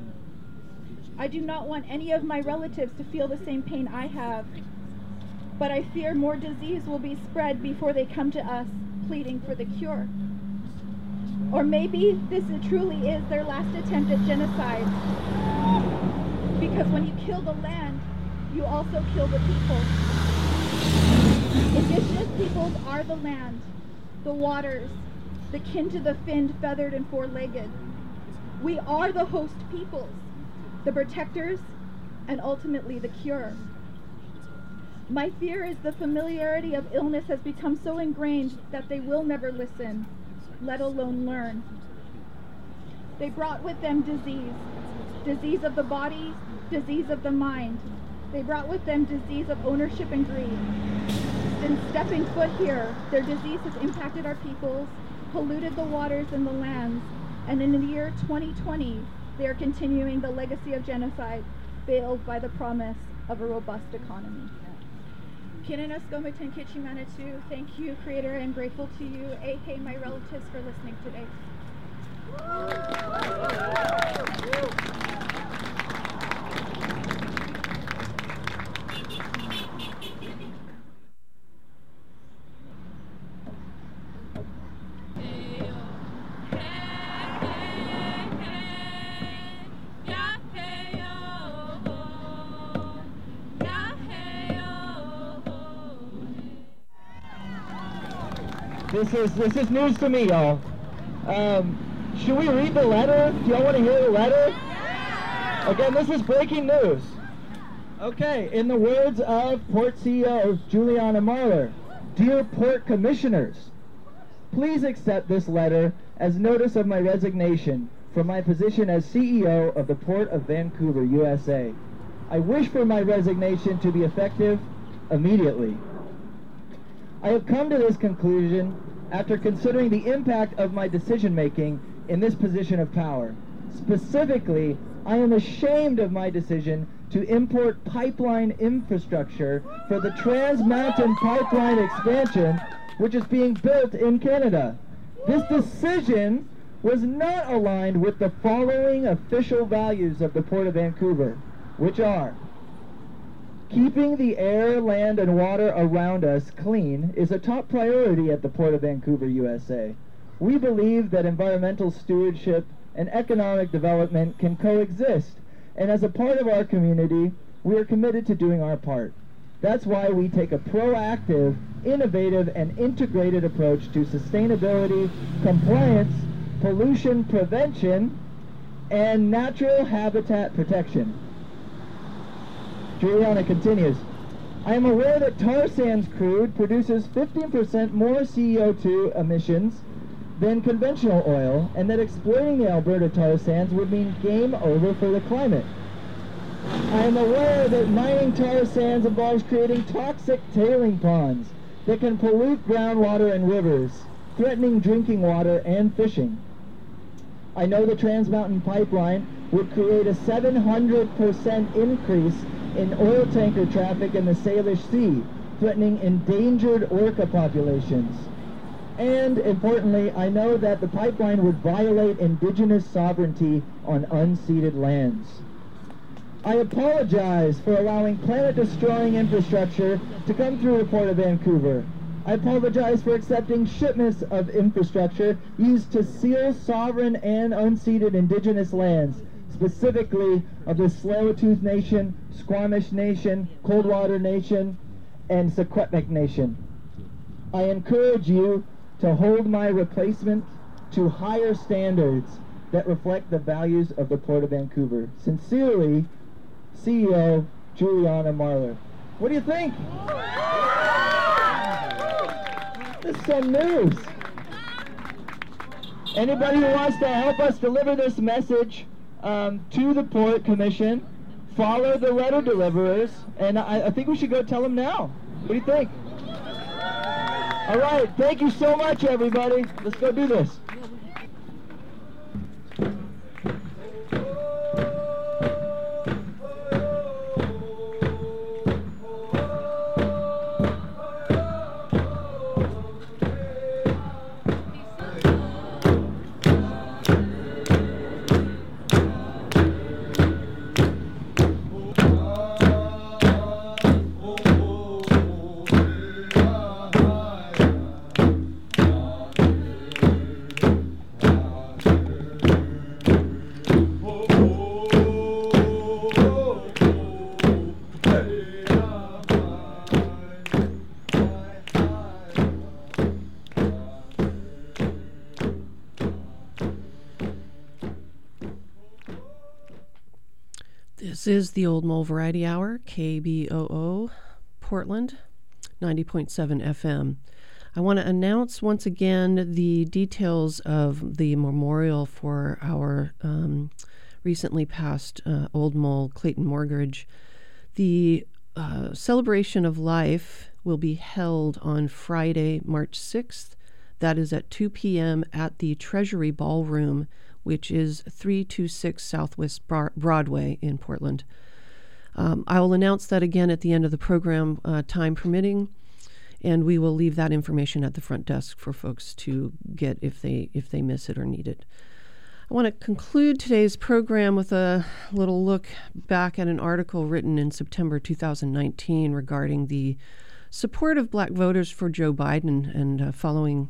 I do not want any of my relatives to feel the same pain I have, but I fear more disease will be spread before they come to us pleading for the cure. Or maybe this truly is their last attempt at genocide. Because when you kill the land, you also kill the people. Indigenous peoples are the land, the waters, the kin to the finned, feathered, and four-legged. We are the host peoples, the protectors, and ultimately the cure. My fear is the familiarity of illness has become so ingrained that they will never listen, let alone learn. They brought with them disease, disease of the body, disease of the mind. They brought with them disease of ownership and greed. Since stepping foot here, their disease has impacted our peoples, polluted the waters and the lands, and in the year 2020, they are continuing the legacy of genocide, veiled by the promise of a robust economy. Kinanas Gomitan Kichimanatu, thank you, Creator, and grateful to you, hey, my relatives, for listening today. This is news to me, y'all. Should we read the letter? Do y'all want to hear the letter? Again, this is breaking news. Okay, in the words of Port CEO Juliana Marler, Dear Port Commissioners, please accept this letter as notice of my resignation from my position as CEO of the Port of Vancouver, USA. I wish for my resignation to be effective immediately. I have come to this conclusion after considering the impact of my decision-making in this position of power. Specifically, I am ashamed of my decision to import pipeline infrastructure for the Trans Mountain Pipeline expansion, which is being built in Canada. This decision was not aligned with the following official values of the Port of Vancouver, which are: keeping the air, land, and water around us clean is a top priority at the Port of Vancouver, USA. We believe that environmental stewardship and economic development can coexist, and as a part of our community, we are committed to doing our part. That's why we take a proactive, innovative, and integrated approach to sustainability, compliance, pollution prevention, and natural habitat protection. Juliana continues, I am aware that tar sands crude produces 15% more CO2 emissions than conventional oil, and that exploiting the Alberta tar sands would mean game over for the climate. I am aware that mining tar sands involves creating toxic tailing ponds that can pollute groundwater and rivers, threatening drinking water and fishing. I know the Trans Mountain Pipeline would create a 700% increase in oil tanker traffic in the Salish Sea, threatening endangered orca populations. And importantly, I know that the pipeline would violate Indigenous sovereignty on unceded lands. I apologize for allowing planet-destroying infrastructure to come through the Port of Vancouver. I apologize for accepting shipments of infrastructure used to seal sovereign and unceded Indigenous lands, specifically of the Tsleil-Waututh Nation, Squamish Nation, Coldwater Nation, and Secwepemc Nation. I encourage you to hold my replacement to higher standards that reflect the values of the Port of Vancouver. Sincerely, CEO Juliana Marler. What do you think? This is some news. Anybody who wants to help us deliver this message to the Port Commission, follow the letter deliverers, and I think we should go tell them now. What do you think? All right, thank you so much, everybody. Let's go do this. This is the Old Mole Variety Hour, KBOO, Portland, 90.7 FM. I want to announce once again the details of the memorial for our recently passed Old Mole Clayton Morgridge. The celebration of life will be held on Friday, March 6th. That is at 2 p.m. at the Treasury Ballroom, which is 326 Southwest Broadway in Portland. I will announce that again at the end of the program, time permitting, and we will leave that information at the front desk for folks to get if they miss it or need it. I want to conclude today's program with a little look back at an article written in September 2019 regarding the support of black voters for Joe Biden and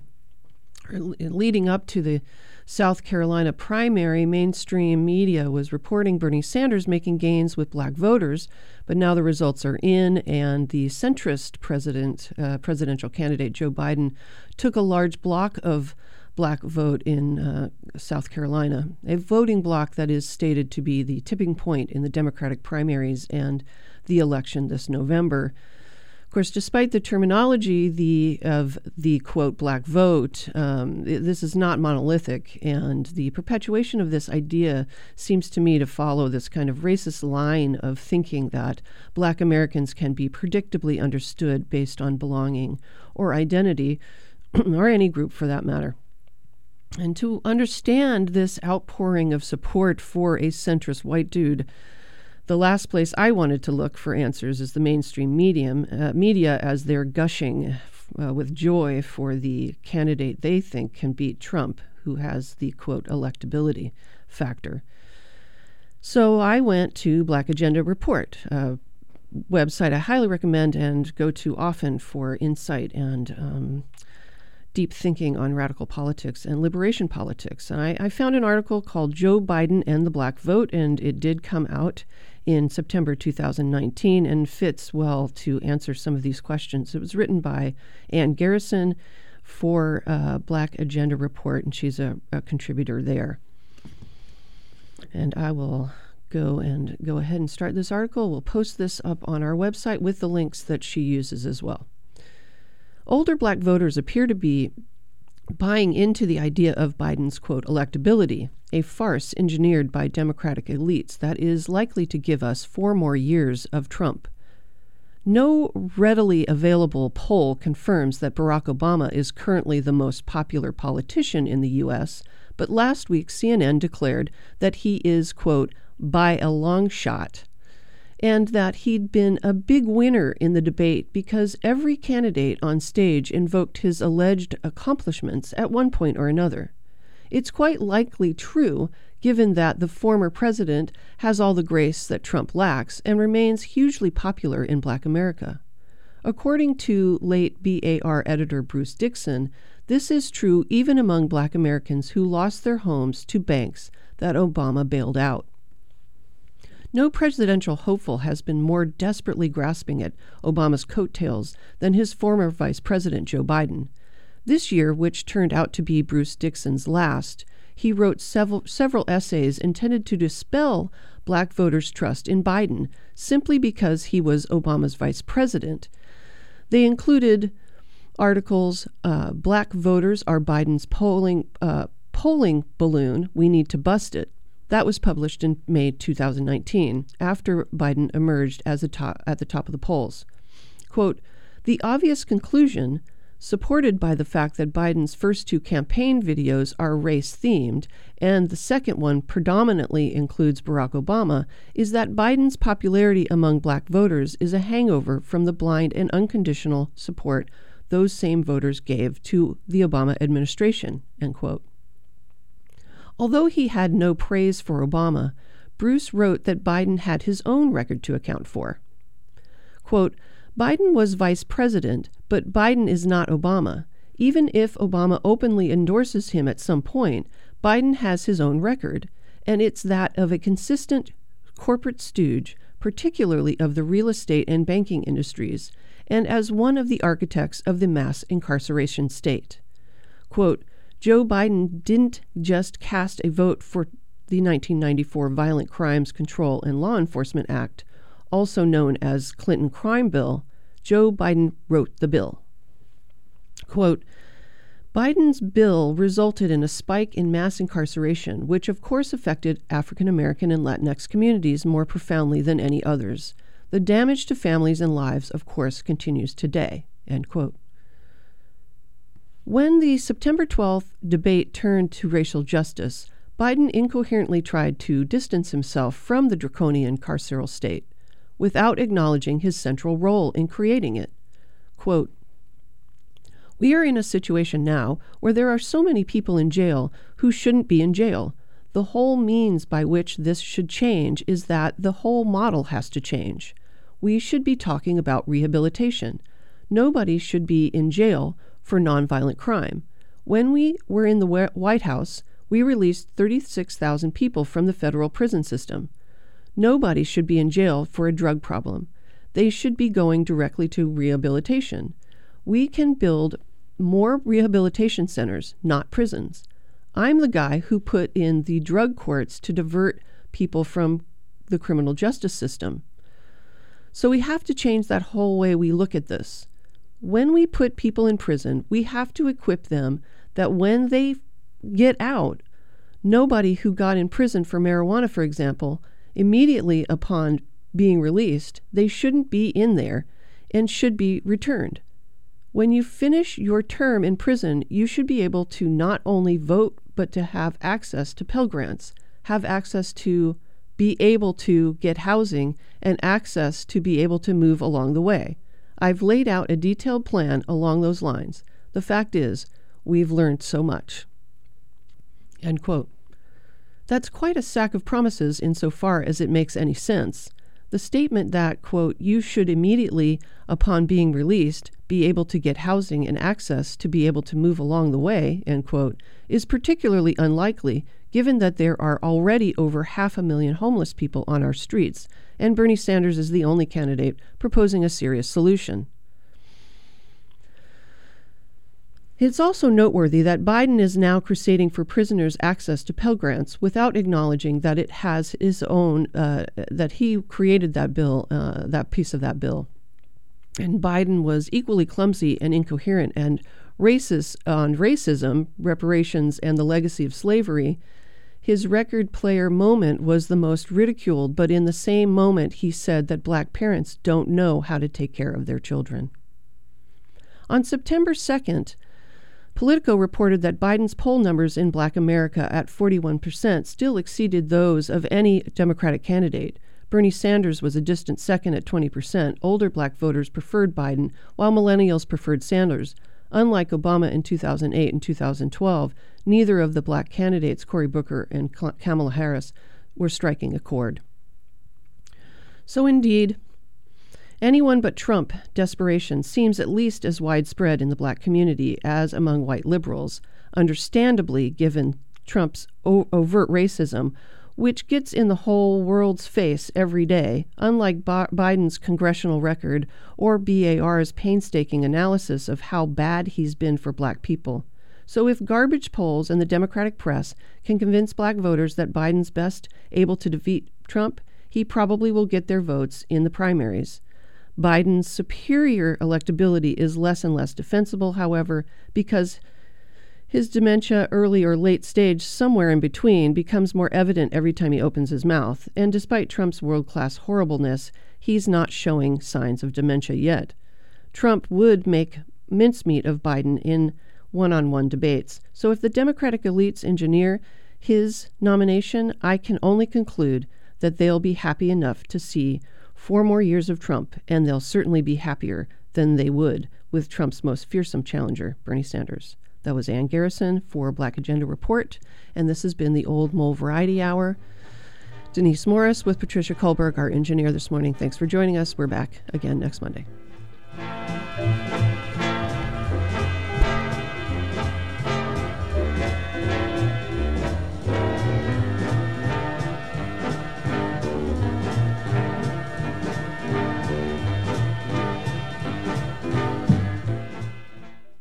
leading up to the South Carolina primary. Mainstream media was reporting Bernie Sanders making gains with black voters, but now the results are in, and the centrist presidential candidate Joe Biden took a large block of black vote in South Carolina, a voting block that is stated to be the tipping point in the Democratic primaries and the election this November. Of course, despite the terminology of the, quote, black vote, this is not monolithic, and the perpetuation of this idea seems to me to follow this kind of racist line of thinking that black Americans can be predictably understood based on belonging or identity, or any group for that matter. And to understand this outpouring of support for a centrist white dude, the last place I wanted to look for answers is the mainstream media as they're gushing with joy for the candidate they think can beat Trump, who has the, quote, electability factor. So I went to Black Agenda Report, a website I highly recommend and go to often for insight and deep thinking on radical politics and liberation politics. And I found an article called Joe Biden and the Black Vote, and it did come out in September 2019 and fits well to answer some of these questions. It was written by Ann Garrison for Black Agenda Report, and she's a contributor there. And I will go ahead and start this article. We'll post this up on our website with the links that she uses as well. Older black voters appear to be buying into the idea of Biden's, quote, electability, a farce engineered by Democratic elites that is likely to give us 4 more years of Trump. No readily available poll confirms that Barack Obama is currently the most popular politician in the U.S., but last week CNN declared that he is, quote, by a long shot, and that he'd been a big winner in the debate because every candidate on stage invoked his alleged accomplishments at one point or another. It's quite likely true, given that the former president has all the grace that Trump lacks and remains hugely popular in Black America. According to late BAR editor Bruce Dixon, this is true even among Black Americans who lost their homes to banks that Obama bailed out. No presidential hopeful has been more desperately grasping at Obama's coattails than his former vice president, Joe Biden. This year, which turned out to be Bruce Dixon's last, he wrote several essays intended to dispel black voters' trust in Biden simply because he was Obama's vice president. They included articles, Black Voters Are Biden's Polling Balloon, We Need to Bust It. That was published in May 2019, after Biden emerged at the top of the polls. Quote, the obvious conclusion, supported by the fact that Biden's first 2 campaign videos are race-themed, and the second one predominantly includes Barack Obama, is that Biden's popularity among black voters is a hangover from the blind and unconditional support those same voters gave to the Obama administration, end quote. Although he had no praise for Obama, Bruce wrote that Biden had his own record to account for. Quote, Biden was vice president, but Biden is not Obama. Even if Obama openly endorses him at some point, Biden has his own record, and it's that of a consistent corporate stooge, particularly of the real estate and banking industries, and as one of the architects of the mass incarceration state. Quote, Joe Biden didn't just cast a vote for the 1994 Violent Crimes Control and Law Enforcement Act, also known as Clinton Crime Bill. Joe Biden wrote the bill. Quote, Biden's bill resulted in a spike in mass incarceration, which of course affected African American and Latinx communities more profoundly than any others. The damage to families and lives, of course, continues today. End quote. When the September 12th debate turned to racial justice, Biden incoherently tried to distance himself from the draconian carceral state without acknowledging his central role in creating it. Quote, We are in a situation now where there are so many people in jail who shouldn't be in jail. The whole means by which this should change is that the whole model has to change. We should be talking about rehabilitation. Nobody should be in jail for nonviolent crime. When we were in the White House, we released 36,000 people from the federal prison system. Nobody should be in jail for a drug problem. They should be going directly to rehabilitation. We can build more rehabilitation centers, not prisons. I'm the guy who put in the drug courts to divert people from the criminal justice system. So we have to change that whole way we look at this. When we put people in prison, we have to equip them that when they get out, nobody who got in prison for marijuana, for example, immediately upon being released, they shouldn't be in there and should be returned. When you finish your term in prison, you should be able to not only vote, but to have access to Pell Grants, have access to be able to get housing, and access to be able to move along the way. I've laid out a detailed plan along those lines. The fact is, we've learned so much. End quote. That's quite a sack of promises insofar as it makes any sense. The statement that, quote, you should immediately, upon being released, be able to get housing and access to be able to move along the way, end quote, is particularly unlikely given that there are already over 500,000 homeless people on our streets, and Bernie Sanders is the only candidate proposing a serious solution. It's also noteworthy that Biden is now crusading for prisoners' access to Pell Grants without acknowledging that it has his own, that he created that bill, that piece of that bill. And Biden was equally clumsy and incoherent and racist on racism, reparations, and the legacy of slavery. His record player moment was the most ridiculed, but in the same moment he said that black parents don't know how to take care of their children. On September 2nd, Politico reported that Biden's poll numbers in Black America at 41% still exceeded those of any Democratic candidate. Bernie Sanders was a distant second at 20%. Older black voters preferred Biden, while millennials preferred Sanders. Unlike Obama in 2008 and 2012, neither of the black candidates, Cory Booker and Kamala Harris, were striking a chord. So indeed, anyone but Trump desperation seems at least as widespread in the black community as among white liberals, understandably given Trump's overt racism, which gets in the whole world's face every day, unlike Biden's congressional record or BAR's painstaking analysis of how bad he's been for black people. So if garbage polls and the Democratic press can convince black voters that Biden's best able to defeat Trump, he probably will get their votes in the primaries. Biden's superior electability is less and less defensible, however, because his dementia, early or late stage, somewhere in between, becomes more evident every time he opens his mouth. And despite Trump's world-class horribleness, he's not showing signs of dementia yet. Trump would make mincemeat of Biden in one-on-one debates. So if the Democratic elites engineer his nomination, I can only conclude that they'll be happy enough to see 4 more years of Trump, and they'll certainly be happier than they would with Trump's most fearsome challenger, Bernie Sanders. That was Ann Garrison for Black Agenda Report, and this has been the Old Mole Variety Hour. Denise Morris with Patricia Kohlberg, our engineer this morning. Thanks for joining us. We're back again next Monday.